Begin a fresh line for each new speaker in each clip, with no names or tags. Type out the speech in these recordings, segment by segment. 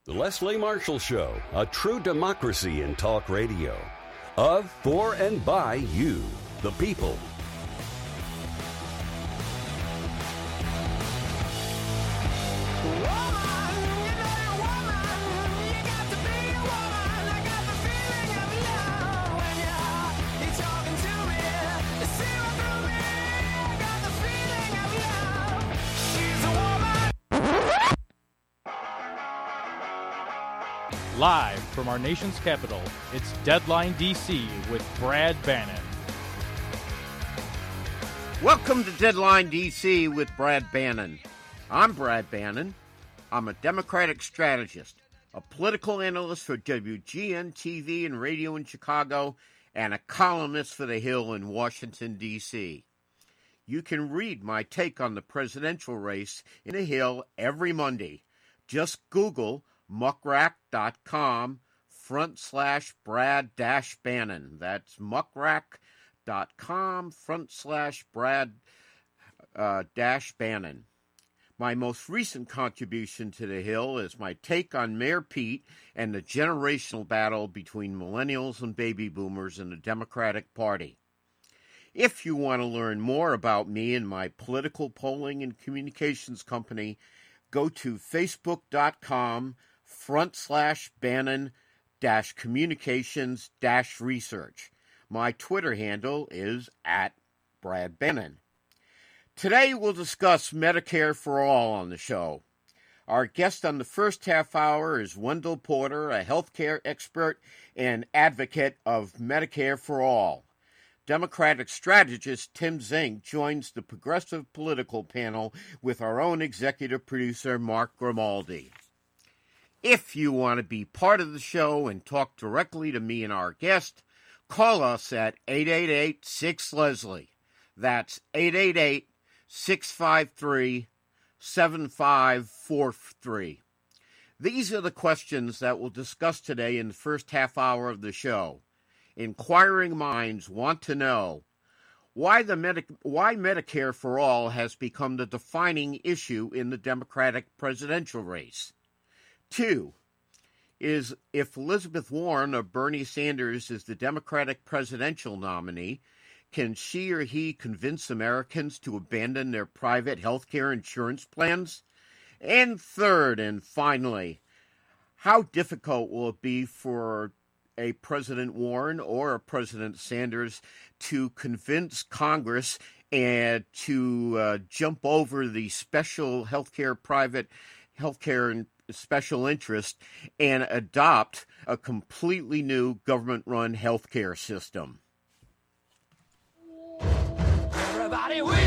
The Leslie Marshall Show, a true democracy in talk radio. Of, for, and by you, the people.
Live from our nation's capital, it's Deadline DC with Brad Bannon.
Welcome to Deadline DC with Brad Bannon. I'm Brad Bannon. I'm a Democratic strategist, a political analyst for WGN TV and radio in Chicago, and a columnist for The Hill in Washington, D.C. You can read my take on the presidential race in The Hill every Monday. Just Google muckrack.com/Brad-Bannon. That's muckrack.com/Brad-Bannon. My most recent contribution to The Hill is my take on Mayor Pete and the generational battle between millennials and baby boomers in the Democratic Party. If you want to learn more about me and my political polling and communications company, go to facebook.com/Bannon-communications-research. My Twitter handle is @BradBannon. Today we'll discuss Medicare for All on the show. Our guest on the first half hour is Wendell Porter, a healthcare expert and advocate of Medicare for All. Democratic strategist Tim Zink joins the progressive political panel with our own executive producer, Mark Grimaldi. If you want to be part of the show and talk directly to me and our guest, call us at 888-6-LESLIE. That's 888-653-7543. These are the questions that we'll discuss today in the first half hour of the show. Inquiring minds want to know why Medicare for All has become the defining issue in the Democratic presidential race. 2 is if Elizabeth Warren or Bernie Sanders is the Democratic presidential nominee, can she or he convince Americans to abandon their private health care insurance plans? And third, and finally, how difficult will it be for a President Warren or a President Sanders to convince Congress and to jump over the special private healthcare and special interest and adopt a completely new government-run healthcare system? Everybody, we will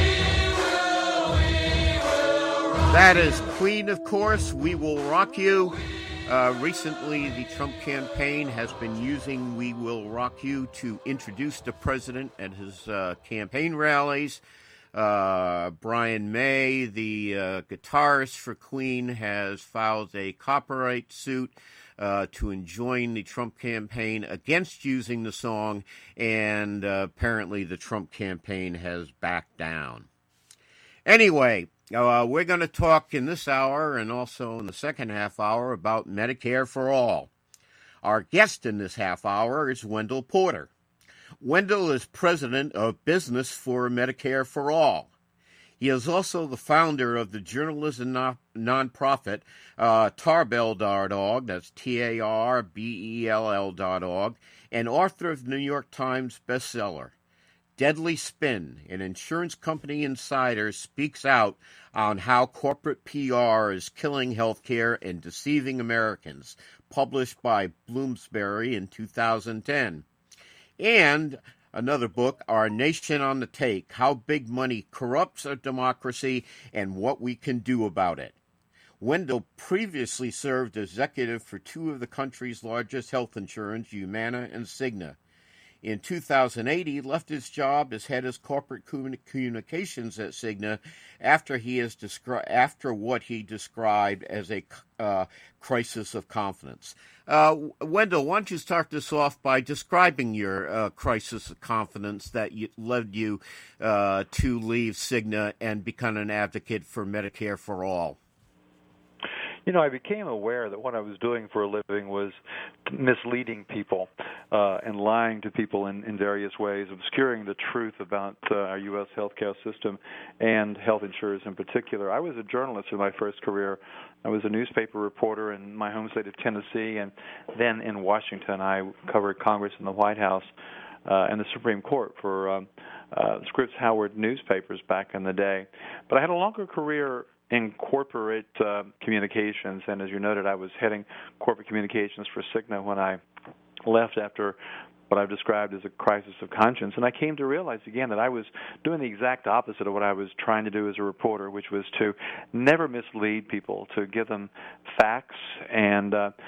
That is Queen, of course. We Will Rock You. Recently, the Trump campaign has been using We Will Rock You to introduce the president at his campaign rallies. Brian May, the guitarist for Queen, has filed a copyright suit to enjoin the Trump campaign against using the song, and apparently the Trump campaign has backed down. Anyway, we're going to talk in this hour and also in the second half hour about Medicare for All. Our guest in this half hour is Wendell Porter. Wendell is president of Business for Medicare for All. He is also the founder of the journalism nonprofit Tarbell.org, that's Tarbell.org, and author of the New York Times bestseller, Deadly Spin, an insurance company insider speaks out on how corporate PR is killing healthcare and deceiving Americans, published by Bloomsbury in 2010. And another book, Our Nation on the Take, How Big Money Corrupts Our Democracy and What We Can Do About It. Wendell previously served as executive for two of the country's largest health insurance, Humana and Cigna. In 2008, he left his job as head of corporate communications at Cigna after what he described as a crisis of confidence. Wendell, why don't you start this off by describing your crisis of confidence that led you to leave Cigna and become an advocate for Medicare for All?
I became aware that what I was doing for a living was misleading people and lying to people in various ways, obscuring the truth about our U.S. healthcare system and health insurers in particular. I was a journalist in my first career. I was a newspaper reporter in my home state of Tennessee, and then in Washington I covered Congress and the White House and the Supreme Court for Scripps Howard newspapers back in the day. But I had a longer career in corporate communications, and as you noted, I was heading corporate communications for Cigna when I left after what I've described as a crisis of conscience. And I came to realize again that I was doing the exact opposite of what I was trying to do as a reporter, which was to never mislead people, to give them facts, and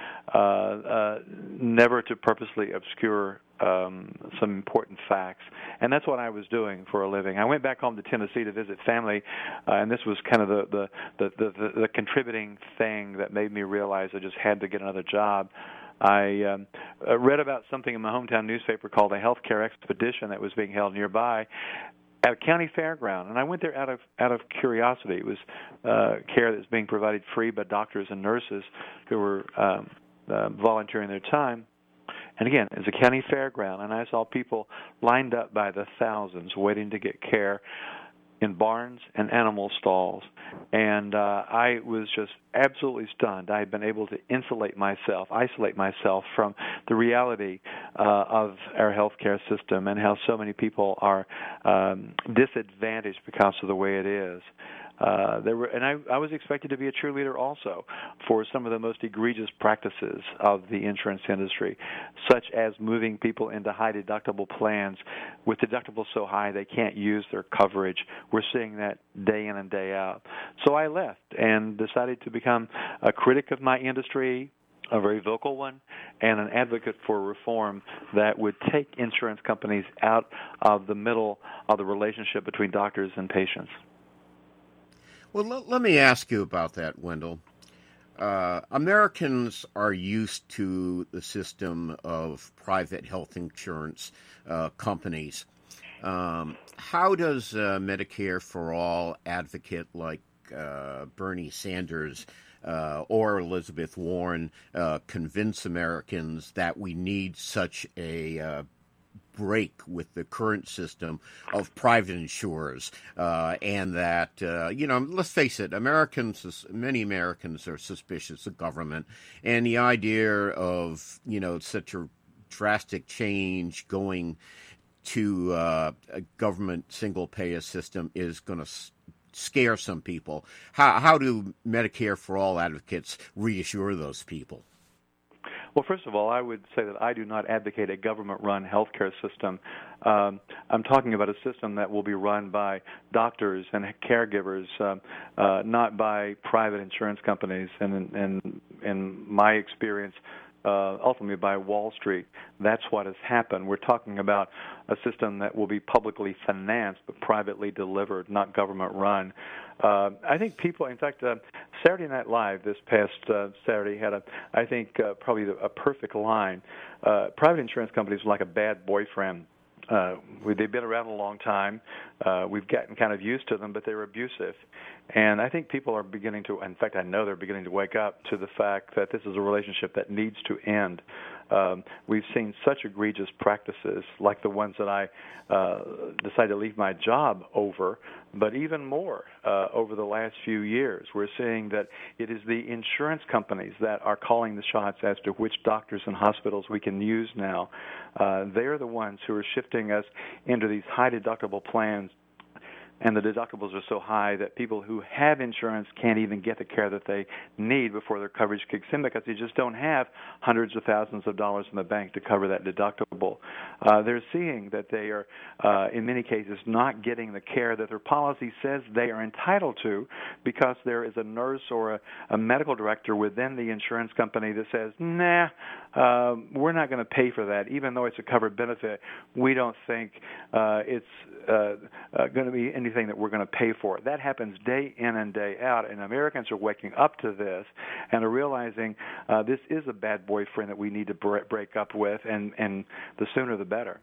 never to purposely obscure some important facts. And that's what I was doing for a living. I went back home to Tennessee to visit family, and this was kind of the contributing thing that made me realize I just had to get another job. I read about something in my hometown newspaper called a healthcare expedition that was being held nearby at a county fairground, and I went there out of curiosity. It was care that was being provided free by doctors and nurses who were volunteering their time. And again, it's a county fairground, and I saw people lined up by the thousands waiting to get care in barns and animal stalls. And I was just absolutely stunned. I had been able to isolate myself from the reality of our healthcare system and how so many people are disadvantaged because of the way it is. I was expected to be a cheerleader also for some of the most egregious practices of the insurance industry, such as moving people into high deductible plans with deductibles so high they can't use their coverage. We're seeing that day in and day out. So I left and decided to become a critic of my industry, a very vocal one, and an advocate for reform that would take insurance companies out of the middle of the relationship between doctors and patients.
Well, let me ask you about that, Wendell. Americans are used to the system of private health insurance companies. How does Medicare for All advocate like Bernie Sanders or Elizabeth Warren convince Americans that we need such a break with the current system of private insurers, and that, let's face it, many Americans are suspicious of government, and the idea of, such a drastic change going to a government single-payer system is going to scare some people. How do Medicare for All advocates reassure those people?
Well, first of all, I would say that I do not advocate a government-run healthcare system. I'm talking about a system that will be run by doctors and caregivers, not by private insurance companies. And in my experience, ultimately by Wall Street, that's what has happened. We're talking about a system that will be publicly financed but privately delivered, not government-run. I think people, in fact, Saturday Night Live this past Saturday had probably a perfect line. Private insurance companies are like a bad boyfriend. They've been around a long time. We've gotten kind of used to them, but they're abusive. And I think people are beginning to, in fact, I know they're beginning to wake up to the fact that this is a relationship that needs to end. We've seen such egregious practices like the ones that I decided to leave my job over, but even more over the last few years. We're seeing that it is the insurance companies that are calling the shots as to which doctors and hospitals we can use now. They're the ones who are shifting us into these high deductible plans, and the deductibles are so high that people who have insurance can't even get the care that they need before their coverage kicks in because they just don't have hundreds of thousands of dollars in the bank to cover that deductible. They're seeing that they are, in many cases, not getting the care that their policy says they are entitled to because there is a nurse or a medical director within the insurance company that says, nah, we're not going to pay for that. Even though it's a covered benefit, we don't think it's going to be anything that we're going to pay for. That happens day in and day out, and Americans are waking up to this and are realizing this is a bad boyfriend that we need to break up with, and the sooner the better.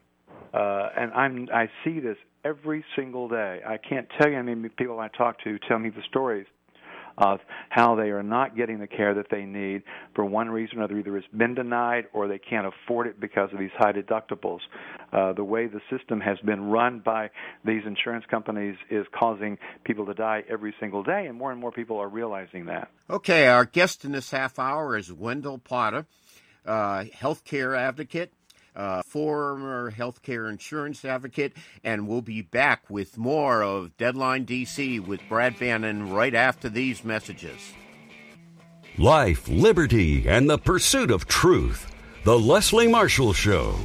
And I see this every single day. I can't tell you how many people I talk to tell me the stories of how they are not getting the care that they need for one reason or another. Either it's been denied or they can't afford it because of these high deductibles. The way the system has been run by these insurance companies is causing people to die every single day, and more people are realizing that.
Okay, our guest in this half hour is Wendell Potter, healthcare advocate, former healthcare insurance advocate, and we'll be back with more of Deadline DC with Brad Bannon right after these messages.
Life, liberty, and the pursuit of truth. The Leslie Marshall Show.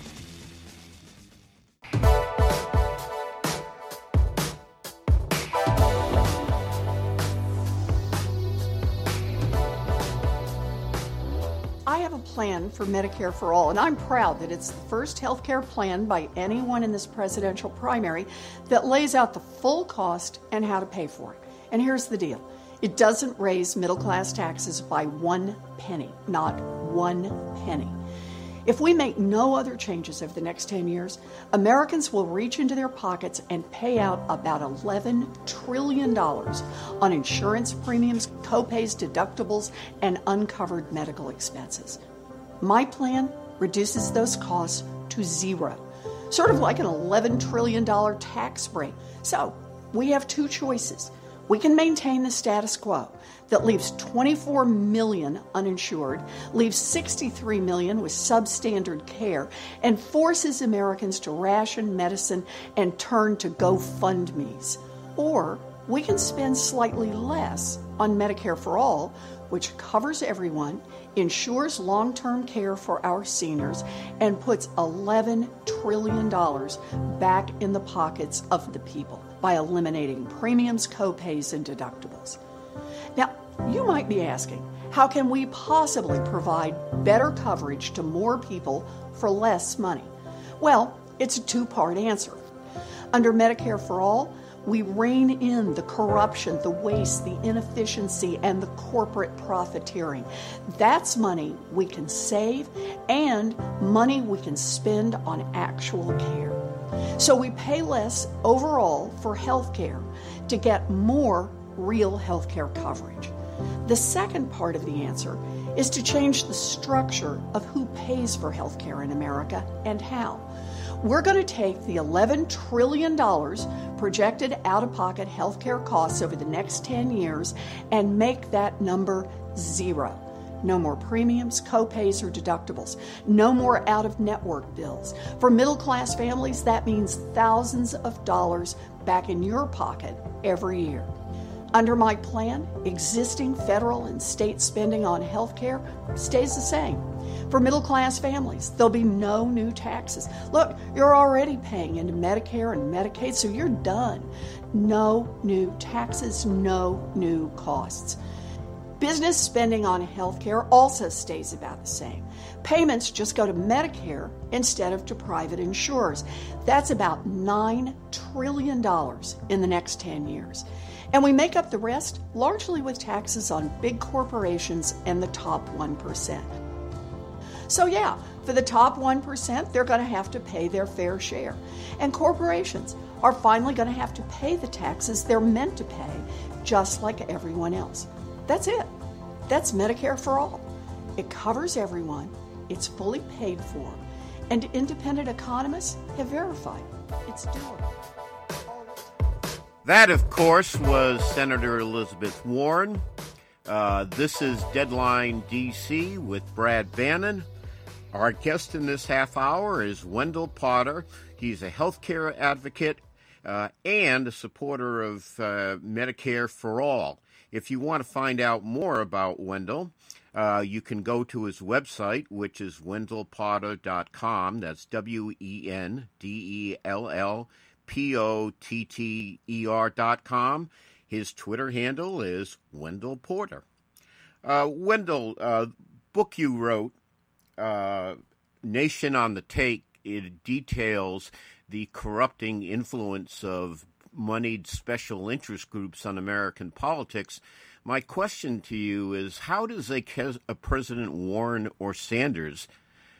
Plan for Medicare for All, and I'm proud that it's the first health care plan by anyone in this presidential primary that lays out the full cost and how to pay for it. And here's the deal. It doesn't raise middle-class taxes by 1 penny, not 1 penny. If we make no other changes over the next 10 years, Americans will reach into their pockets and pay out about $11 trillion on insurance premiums, copays, deductibles, and uncovered medical expenses. My plan reduces those costs to zero, sort of like an $11 trillion tax break. So we have two choices. We can maintain the status quo that leaves 24 million uninsured, leaves 63 million with substandard care, and forces Americans to ration medicine and turn to GoFundMes. Or we can spend slightly less on Medicare for All, which covers everyone, ensures long-term care for our seniors, and puts $11 trillion back in the pockets of the people by eliminating premiums, copays, and deductibles. Now, you might be asking, how can we possibly provide better coverage to more people for less money? Well, it's a two-part answer. Under Medicare for All, we rein in the corruption, the waste, the inefficiency, and the corporate profiteering. That's money we can save and money we can spend on actual care. So we pay less overall for health care to get more real health care coverage. The second part of the answer is to change the structure of who pays for health care in America and how. We're going to take the $11 trillion projected out-of-pocket health care costs over the next 10 years and make that number zero. No more premiums, copays, or deductibles. No more out-of-network bills. For middle-class families, that means thousands of dollars back in your pocket every year. Under my plan, existing federal and state spending on health care stays the same. For middle-class families, there'll be no new taxes. Look, you're already paying into Medicare and Medicaid, so you're done. No new taxes, no new costs. Business spending on health care also stays about the same. Payments just go to Medicare instead of to private insurers. That's about $9 trillion in the next 10 years. And we make up the rest largely with taxes on big corporations and the top 1%. So yeah, for the top 1%, they're going to have to pay their fair share. And corporations are finally going to have to pay the taxes they're meant to pay, just like everyone else. That's it. That's Medicare for All. It covers everyone. It's fully paid for. And independent economists have verified it's doable.
That, of course, was Senator Elizabeth Warren. This is Deadline DC with Brad Bannon. Our guest in this half hour is Wendell Potter. He's a healthcare advocate and a supporter of Medicare for All. If you want to find out more about Wendell, you can go to his website, which is wendellpotter.com. That's WendellPotter.com. His Twitter handle is Wendell Porter. Wendell, book you wrote, Nation on the Take, it details the corrupting influence of moneyed special interest groups on American politics. My question to you is, how does a President Warren or Sanders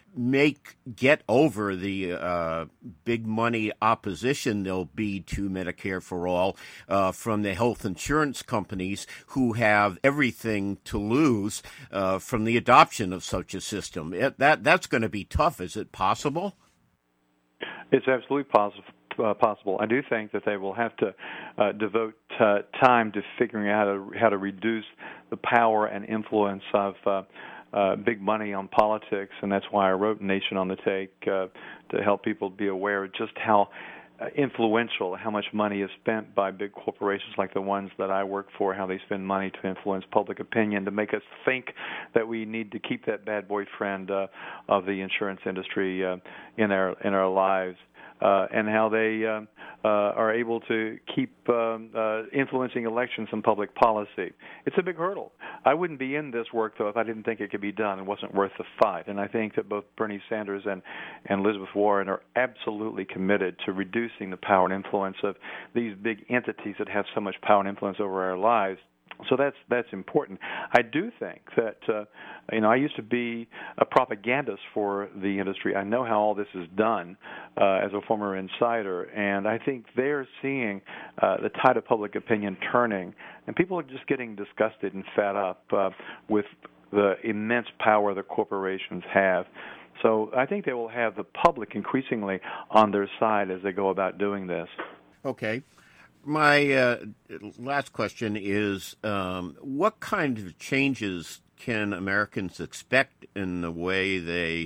get over the big money opposition there'll be to Medicare for All from the health insurance companies who have everything to lose from the adoption of such a system. That's going to be tough. Is it possible?
It's absolutely possible. I do think that they will have to devote time to figuring out how to reduce the power and influence of big money on politics, and that's why I wrote Nation on the Take to help people be aware of just how influential, how much money is spent by big corporations like the ones that I work for, how they spend money to influence public opinion, to make us think that we need to keep that bad boyfriend of the insurance industry in our lives. And how they are able to keep influencing elections and public policy. It's a big hurdle. I wouldn't be in this work, though, if I didn't think it could be done. It wasn't worth the fight. And I think that both Bernie Sanders and Elizabeth Warren are absolutely committed to reducing the power and influence of these big entities that have so much power and influence over our lives. So that's important. I do think that I used to be a propagandist for the industry. I know how all this is done as a former insider, and I think they're seeing the tide of public opinion turning, and people are just getting disgusted and fed up with the immense power the corporations have. So I think they will have the public increasingly on their side as they go about doing this.
Okay. My last question is, what kind of changes can Americans expect in the way they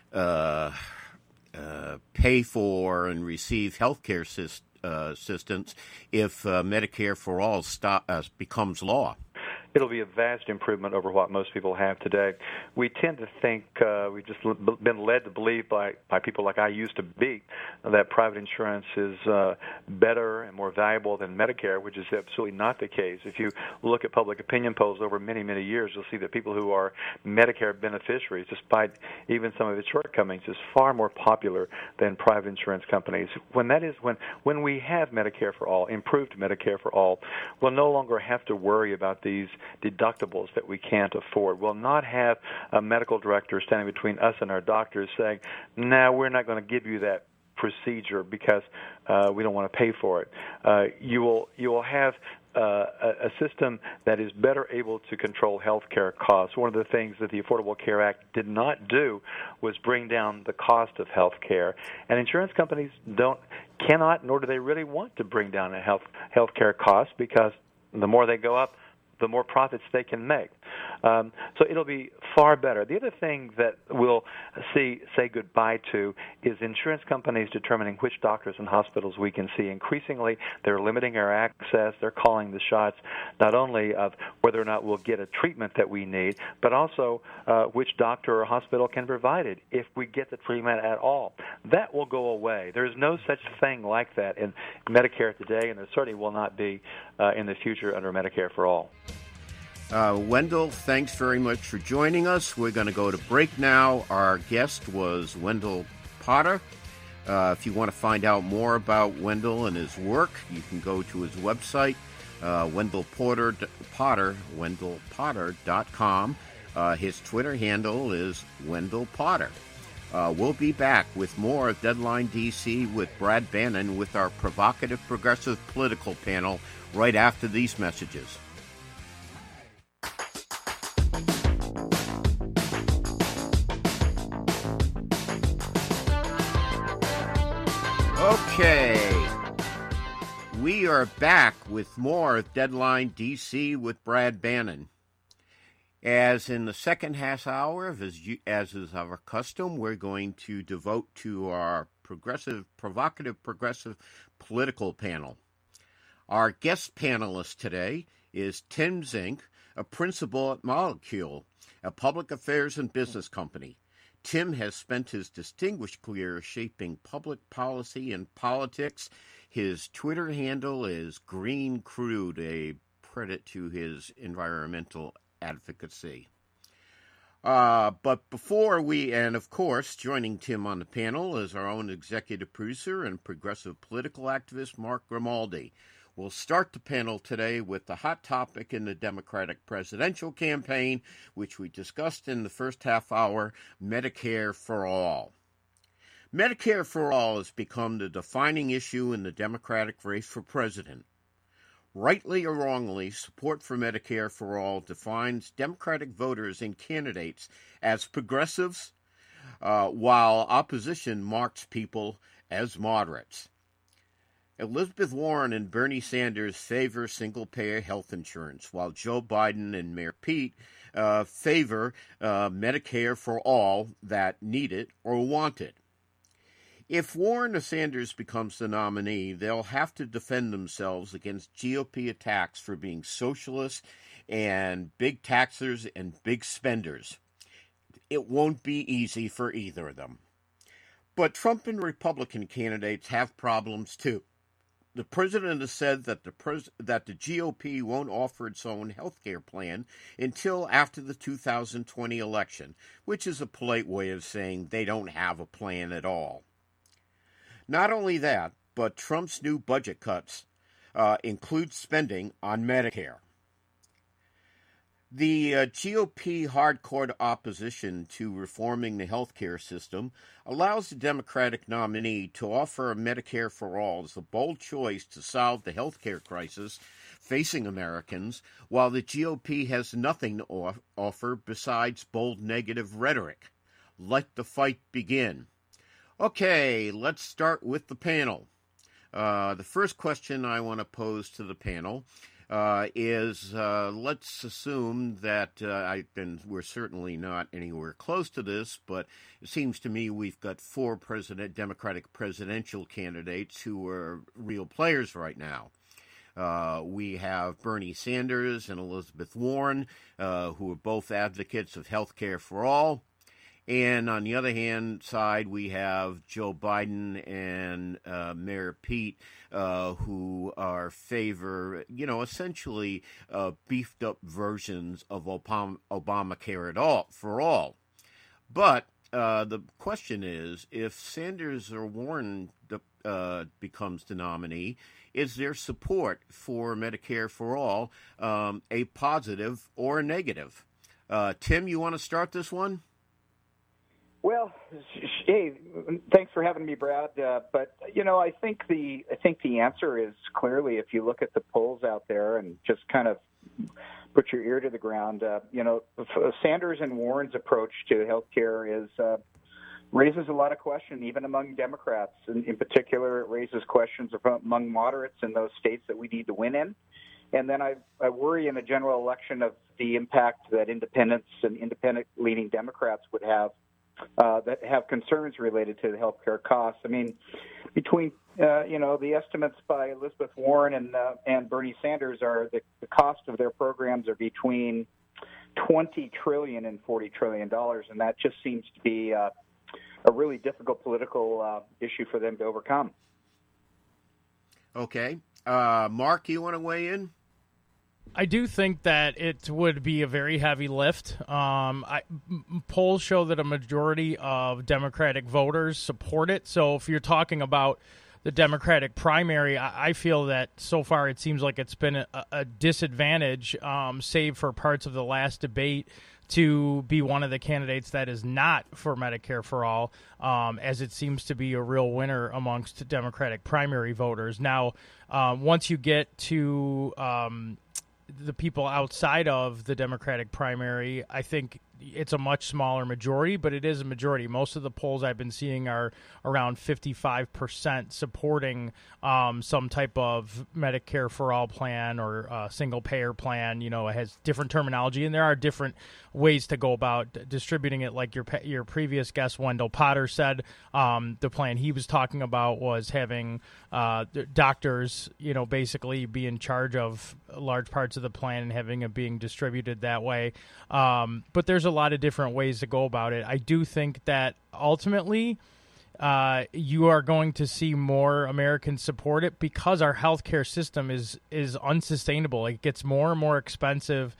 pay for and receive health care assistance if Medicare for All becomes law?
It'll be a vast improvement over what most people have today. We tend to think, we've just been led to believe by people like I used to be, that private insurance is better and more valuable than Medicare, which is absolutely not the case. If you look at public opinion polls over many, many years, you'll see that people who are Medicare beneficiaries, despite even some of its shortcomings, is far more popular than private insurance companies. When we have Medicare for All, improved Medicare for All, we'll no longer have to worry about these deductibles that we can't afford. We'll not have a medical director standing between us and our doctors saying, no, we're not going to give you that procedure because we don't want to pay for it. You will have a system that is better able to control health care costs. One of the things that the Affordable Care Act did not do was bring down the cost of health care. And insurance companies cannot, nor do they really want to bring down a health care cost, because the more they go up, the more profits they can make. So it'll be far better. The other thing that we'll say goodbye to is insurance companies determining which doctors and hospitals we can see. Increasingly, they're limiting our access. They're calling the shots not only of whether or not we'll get a treatment that we need, but also which doctor or hospital can provide it if we get the treatment at all. That will go away. There's no such thing like that in Medicare today, and there certainly will not be in the future under Medicare for All.
Wendell, thanks very much for joining us. We're going to go to break now. Our guest was Wendell Potter. If you want to find out more about Wendell and his work, you can go to his website, wendellpotter.com. His Twitter handle is Wendell Potter. We'll be back with more of Deadline DC with Brad Bannon with our provocative progressive political panel right after these messages. Okay, we are back with more of Deadline DC with Brad Bannon. As in the second half hour, as is our custom, we're going to devote to our provocative progressive political panel. Our guest panelist today is Tim Zink, a principal at Molecule, a public affairs and business company. Tim has spent his distinguished career shaping public policy and politics. His Twitter handle is Green Crude, a credit to his environmental advocacy. But before and of course, joining Tim on the panel is our own executive producer and progressive political activist, Mark Grimaldi. We'll start the panel today with the hot topic in the Democratic presidential campaign, which we discussed in the first half hour, Medicare for All. Medicare for All has become the defining issue in the Democratic race for president. Rightly or wrongly, support for Medicare for All defines Democratic voters and candidates as progressives, while opposition marks people as moderates. Elizabeth Warren and Bernie Sanders favor single-payer health insurance, while Joe Biden and Mayor Pete favor Medicare for all that need it or want it. If Warren or Sanders becomes the nominee, they'll have to defend themselves against GOP attacks for being socialists and big taxers and big spenders. It won't be easy for either of them. But Trump and Republican candidates have problems too. The president has said that the GOP won't offer its own health care plan until after the 2020 election, which is a polite way of saying they don't have a plan at all. Not only that, but Trump's new budget cuts include spending on Medicare. The GOP hardcore opposition to reforming the health care system allows the Democratic nominee to offer a Medicare for All as a bold choice to solve the health care crisis facing Americans, while the GOP has nothing to offer besides bold negative rhetoric. Let the fight begin. Okay, let's start with the panel. The first question I want to pose to the panel is let's assume that, and we're certainly not anywhere close to this, but it seems to me we've got four Democratic presidential candidates who are real players right now. We have Bernie Sanders and Elizabeth Warren, who are both advocates of health care for all. And on the other hand side, we have Joe Biden and Mayor Pete, who are favor, essentially beefed up versions of Obamacare for all. But the question is, if Sanders or Warren becomes the nominee, is their support for Medicare for all a positive or a negative? Tim, you want to start this one?
Well, hey, thanks for having me, Brad. But I think the answer is clearly, if you look at the polls out there and just kind of put your ear to the ground, Sanders and Warren's approach to health care raises a lot of questions, even among Democrats. In particular, it raises questions among moderates in those states that we need to win in. And then I worry in a general election of the impact that independents and independent-leaning Democrats would have that have concerns related to the health care costs. I mean, between the estimates by Elizabeth Warren and Bernie Sanders are the cost of their programs are between $20 trillion and $40 trillion, and that just seems to be a really difficult political issue for them to overcome.
Okay, Mark, you want to weigh in?
I do think that it would be a very heavy lift. Polls show that a majority of Democratic voters support it. So if you're talking about the Democratic primary, I feel that so far it seems like it's been a disadvantage, save for parts of the last debate, to be one of the candidates that is not for Medicare for all, as it seems to be a real winner amongst Democratic primary voters. Now, once you get to the people outside of the Democratic primary, I think it's a much smaller majority, but it is a majority. Most of the polls I've been seeing are around 55% supporting some type of Medicare for all plan or single payer plan. It has different terminology, and there are different ways to go about distributing it. Like your previous guest, Wendell Potter, said, the plan he was talking about was having doctors, basically be in charge of large parts of the plan and having it being distributed that way. But there's a lot of different ways to go about it. I do think that ultimately you are going to see more Americans support it because our healthcare system is unsustainable. It gets more and more expensive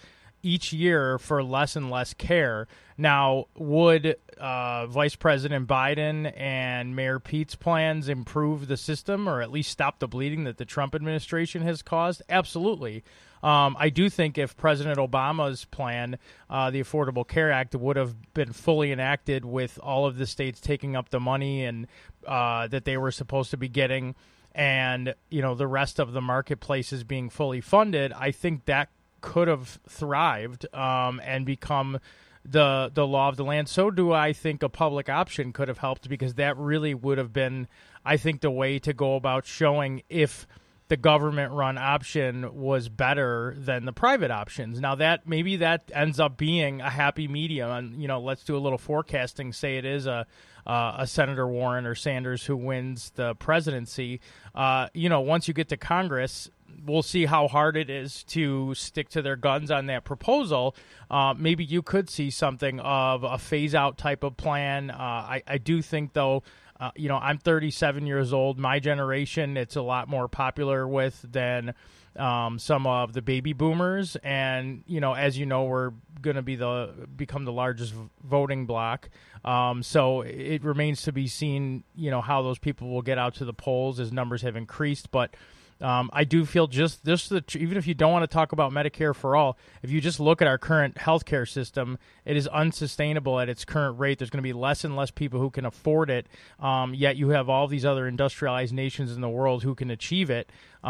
each year for less and less care. Now, would Vice President Biden and Mayor Pete's plans improve the system or at least stop the bleeding that the Trump administration has caused? Absolutely. I do think if President Obama's plan, the Affordable Care Act, would have been fully enacted with all of the states taking up the money and that they were supposed to be getting, and the rest of the marketplaces being fully funded, I think that could have thrived and become the law of the land. So do I think a public option could have helped, because that really would have been, I think, the way to go about showing if the government-run option was better than the private options. Now, that maybe that ends up being a happy medium, and let's do a little forecasting. Say it is a Senator Warren or Sanders who wins the presidency. Once you get to Congress, we'll see how hard it is to stick to their guns on that proposal. Maybe you could see something of a phase-out type of plan. I do think, though, I'm 37 years old. My generation, it's a lot more popular with than some of the baby boomers. And, as you know, we're going to become the largest voting bloc. So it remains to be seen, how those people will get out to the polls as numbers have increased. But I do feel even if you don't want to talk about Medicare for all, if you just look at our current healthcare system, it is unsustainable at its current rate. There's going to be less and less people who can afford it, yet you have all these other industrialized nations in the world who can achieve it.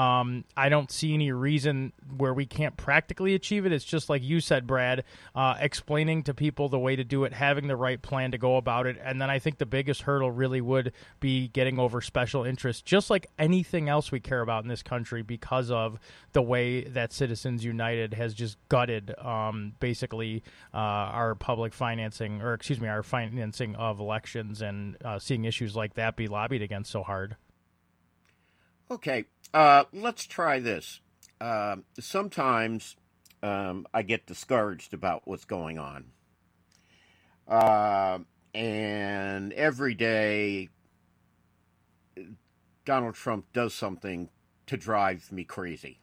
I don't see any reason where we can't practically achieve it. It's just like you said, Brad, explaining to people the way to do it, having the right plan to go about it. And then I think the biggest hurdle really would be getting over special interests, just like anything else we care about in this country, because of the way that Citizens United has just gutted basically our public financing, our financing of elections, and seeing issues like that be lobbied against so hard.
Okay, let's try this. Sometimes I get discouraged about what's going on. And every day Donald Trump does something to drive me crazy.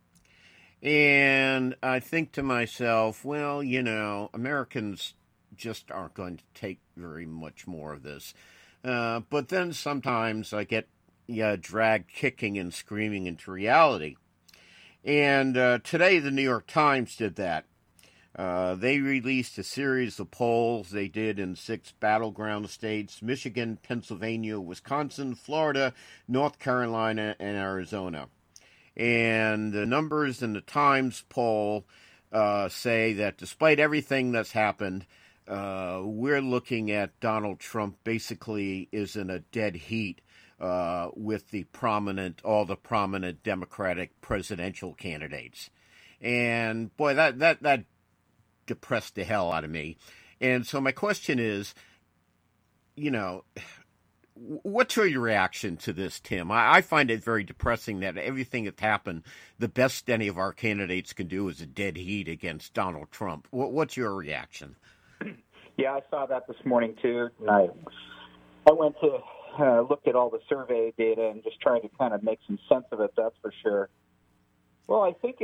And I think to myself, well, Americans just aren't going to take very much more of this. But then sometimes I get dragged kicking and screaming into reality. And today the New York Times did that. They released a series of polls they did in 6 battleground states: Michigan, Pennsylvania, Wisconsin, Florida, North Carolina, and Arizona. And the numbers in the Times poll say that despite everything that's happened, we're looking at Donald Trump basically is in a dead heat with all the prominent Democratic presidential candidates. And boy, that depressed the hell out of me. And so my question is, what's your reaction to this, Tim? I find it very depressing that everything that's happened, the best any of our candidates can do is a dead heat against Donald Trump. What's your reaction?
Yeah, I saw that this morning too, and I went to look at all the survey data and just trying to kind of make some sense of it. That's for sure. Well, I think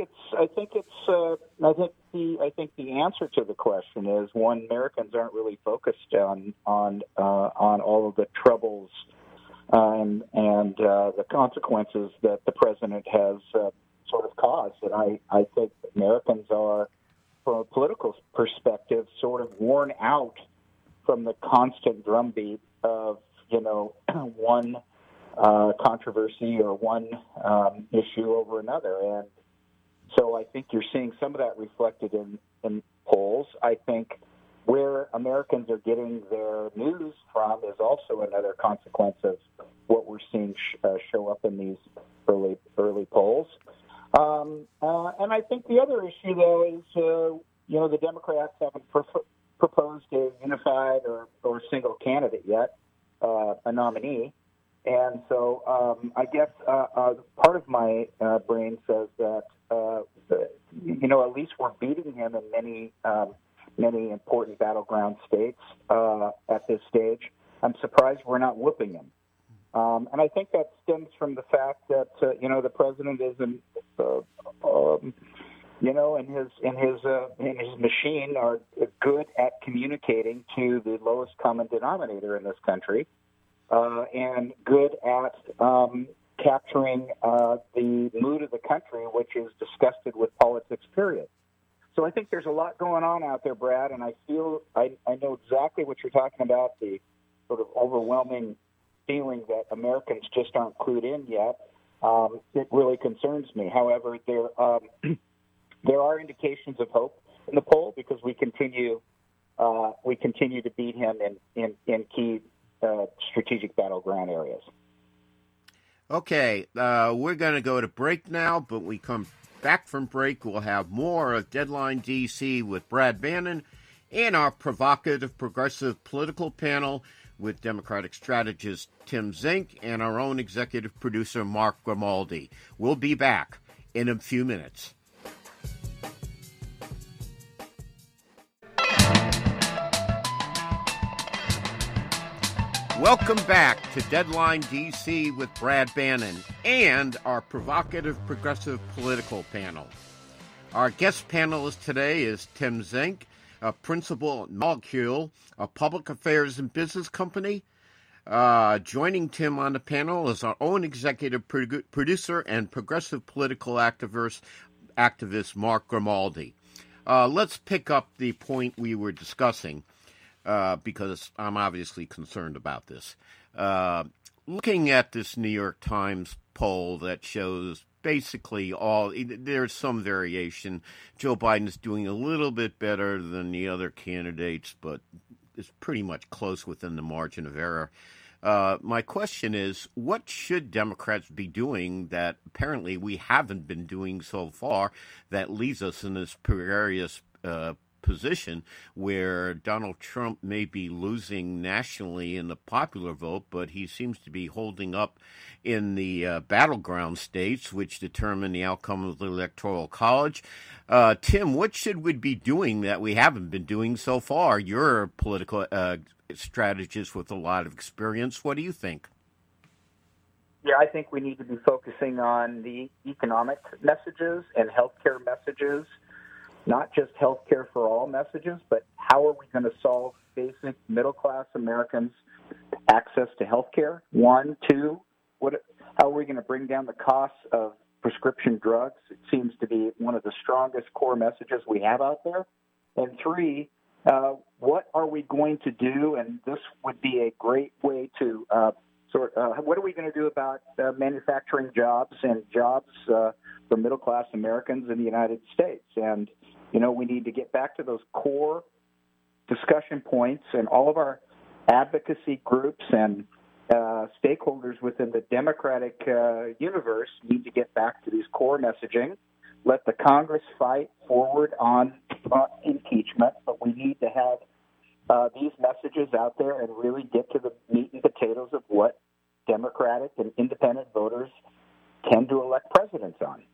the answer to the question is, one, Americans aren't really focused on all of the troubles and the consequences that the president has sort of caused. And I think Americans are, from a political perspective, sort of worn out from the constant drumbeat of one controversy or one issue over another. And so I think you're seeing some of that reflected in polls. I think where Americans are getting their news from is also another consequence of what we're seeing show up in these early polls. And I think the other issue, though, is, the Democrats haven't proposed a unified or single candidate yet, a nominee. And so I guess part of my brain says that, at least we're beating him in many important battleground states at this stage. I'm surprised we're not whooping him. And I think that stems from the fact that, the president isn't, and his machine are good at communicating to the lowest common denominator in this country, and good at capturing the mood of the country, which is disgusted with politics, period. So I think there's a lot going on out there, Brad, and I feel I know exactly what you're talking about, the sort of overwhelming feeling that Americans just aren't clued in yet. It really concerns me. However, there are indications of hope in the poll because we continue to beat him in key strategic battleground areas.
Okay, we're going to go to break now, but we come back from break. We'll have more of Deadline DC with Brad Bannon and our provocative progressive political panel with Democratic strategist Tim Zink and our own executive producer Mark Grimaldi. We'll be back in a few minutes. Welcome back to Deadline DC with Brad Bannon and our provocative progressive political panel. Our guest panelist today is Tim Zink, a principal at Molecule, a public affairs and business company. Joining Tim on the panel is our own executive producer and progressive political activist Mark Grimaldi. Let's pick up the point we were discussing. Because I'm obviously concerned about this. Looking at this New York Times poll that shows basically there's some variation. Joe Biden's doing a little bit better than the other candidates, but it's pretty much close within the margin of error. My question is, what should Democrats be doing that apparently we haven't been doing so far that leaves us in this precarious position where Donald Trump may be losing nationally in the popular vote, but he seems to be holding up in the battleground states, which determine the outcome of the Electoral College. Tim, what should we be doing that we haven't been doing so far? You're a political strategist with a lot of experience. What do you think?
Yeah, I think we need to be focusing on the economic messages and healthcare messages. Not just health care for all messages, but how are we going to solve basic middle-class Americans' access to health care? One, two, how are we going to bring down the costs of prescription drugs? It seems to be one of the strongest core messages we have out there. And three, what are we going to do? And this would be a great way to what are we going to do about manufacturing jobs and jobs for middle-class Americans in the United States? And we need to get back to those core discussion points, and all of our advocacy groups and stakeholders within the Democratic universe need to get back to these core messaging. Let the Congress fight forward on impeachment, but we need to have these messages out there and really get to the meat and potatoes of what Democratic and independent voters tend to elect presidents on.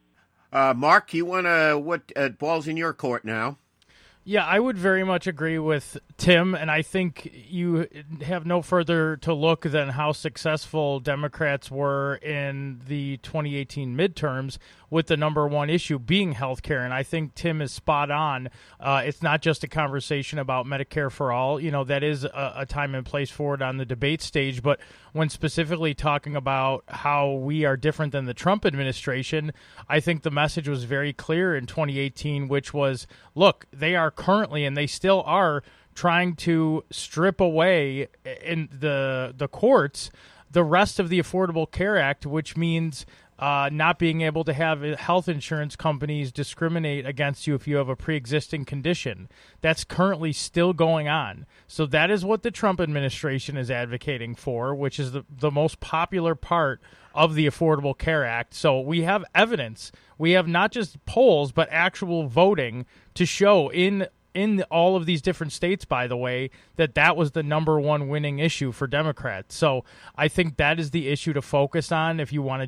Mark, you want to, ball's in your court now.
Yeah, I would very much agree with Tim, and I think you have no further to look than how successful Democrats were in the 2018 midterms with the number one issue being health care. And I think Tim is spot on. It's not just a conversation about Medicare for all. That is a time and place for it on the debate stage. But when specifically talking about how we are different than the Trump administration, I think the message was very clear in 2018, which was, look, they are currently, and they still are, trying to strip away in the courts the rest of the Affordable Care Act, which means not being able to have health insurance companies discriminate against you if you have a pre-existing condition. That's currently still going on. So that is what the Trump administration is advocating for, which is the most popular part of the Affordable Care Act. So we have evidence. We have not just polls, but actual voting to show in all of these different states, by the way, that was the number one winning issue for Democrats. So I think that is the issue to focus on if you want to just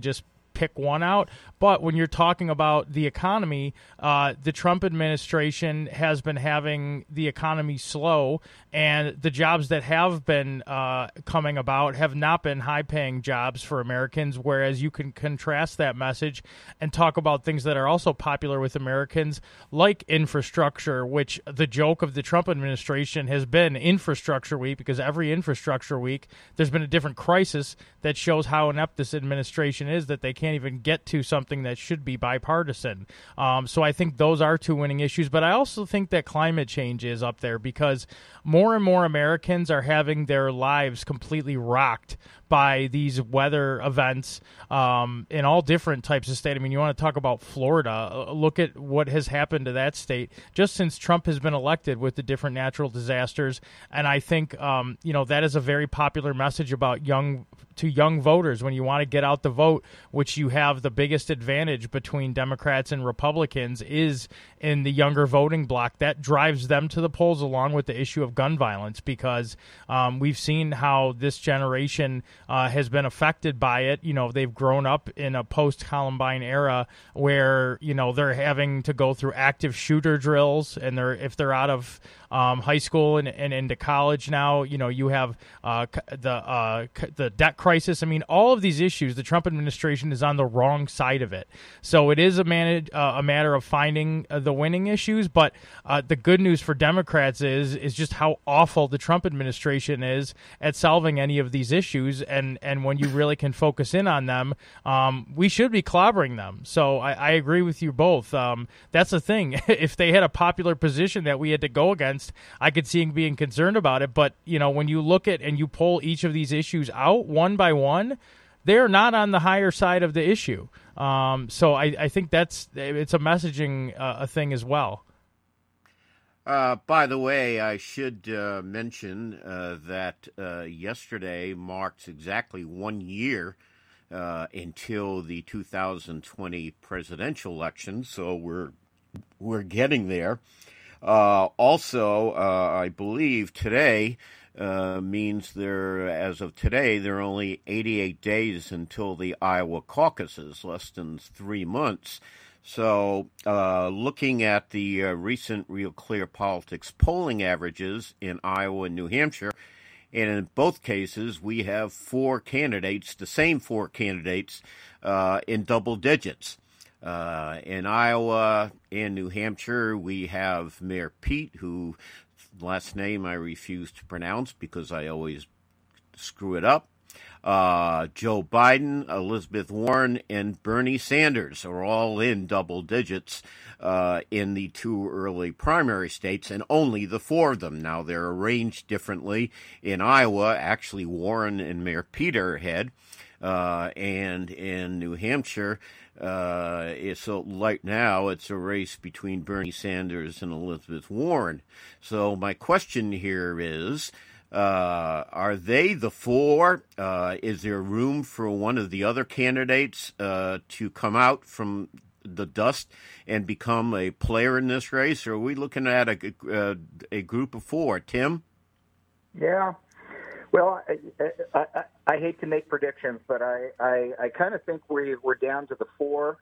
pick one out. But when you're talking about the economy, the Trump administration has been having the economy slow, and the jobs that have been coming about have not been high-paying jobs for Americans, whereas you can contrast that message and talk about things that are also popular with Americans, like infrastructure, which the joke of the Trump administration has been Infrastructure Week, because every Infrastructure Week there's been a different crisis that shows how inept this administration is, that they can't even get to something that should be bipartisan. So I think those are two winning issues, but I also think that climate change is up there, because more and more Americans are having their lives completely rocked by these weather events in all different types of state. I mean, you want to talk about Florida. Look at what has happened to that state just since Trump has been elected with the different natural disasters. And I think, that is a very popular message about young voters. When you want to get out the vote, which you have the biggest advantage between Democrats and Republicans is in the younger voting bloc, that drives them to the polls, along with the issue of gun violence, because we've seen how this generation has been affected by it. They've grown up in a post-Columbine era where, they're having to go through active shooter drills, and if they're out of high school and into college now, you have the debt crisis. I mean, all of these issues, the Trump administration is on the wrong side of it. So it is a matter of finding the winning issues. But the good news for Democrats is just how awful the Trump administration is at solving any of these issues. And when you really can focus in on them, we should be clobbering them. So I agree with you both. That's the thing. If they had a popular position that we had to go against, I could see being concerned about it. But, when you look at and you pull each of these issues out one by one, they're not on the higher side of the issue. So I think it's a messaging thing as well.
By the way, I should mention that yesterday marks exactly 1 year until the 2020 presidential election, so we're getting there. Also, I believe today means as of today, there are only 88 days until the Iowa caucuses, less than 3 months. So looking at the recent Real Clear Politics polling averages in Iowa and New Hampshire, and in both cases, we have the same four candidates in double digits. In Iowa and New Hampshire, we have Mayor Pete, whose last name I refuse to pronounce because I always screw it up. Joe Biden, Elizabeth Warren, and Bernie Sanders are all in double digits in the two early primary states, and only the four of them. Now, they're arranged differently. In Iowa, actually, Warren and Mayor Pete are ahead. And in New Hampshire, so right now it's a race between Bernie Sanders and Elizabeth Warren. So my question here is, are they the four? Is there room for one of the other candidates to come out from the dust and become a player in this race? Or are we looking at a group of four? Tim?
Yeah. Well, I hate to make predictions, but I kind of think we're down to the four.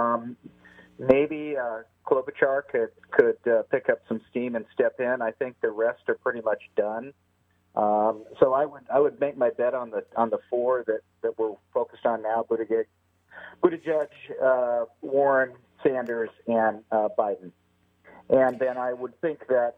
Maybe Klobuchar could pick up some steam and step in. I think the rest are pretty much done. So I would make my bet on the four that we're focused on now: Buttigieg, Warren, Sanders, and Biden. And then I would think that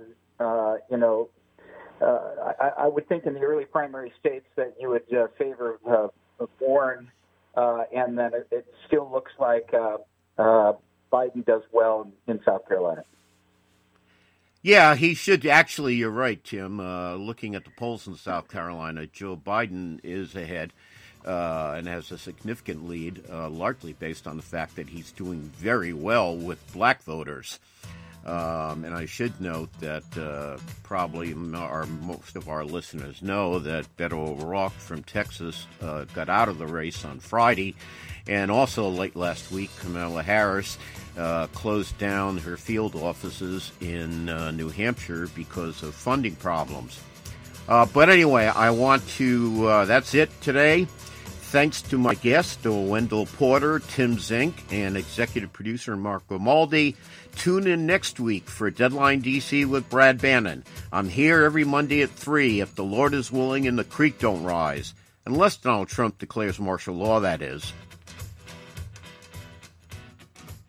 I would think in the early primary states that you would favor Warren, and then it still looks like Biden does well in South Carolina.
Yeah, he should. Actually, you're right, Tim. Looking at the polls in South Carolina, Joe Biden is ahead and has a significant lead, largely based on the fact that he's doing very well with black voters. And I should note that probably most of our listeners know that Beto O'Rourke from Texas got out of the race on Friday. And also late last week, Kamala Harris closed down her field offices in New Hampshire because of funding problems. But anyway, I want to, that's it today. Thanks to my guests, Wendell Porter, Tim Zink, and executive producer Mark Grimaldi. Tune in next week for Deadline DC with Brad Bannon. I'm here every Monday at 3 if the Lord is willing and the creek don't rise. Unless Donald Trump declares martial law, that is.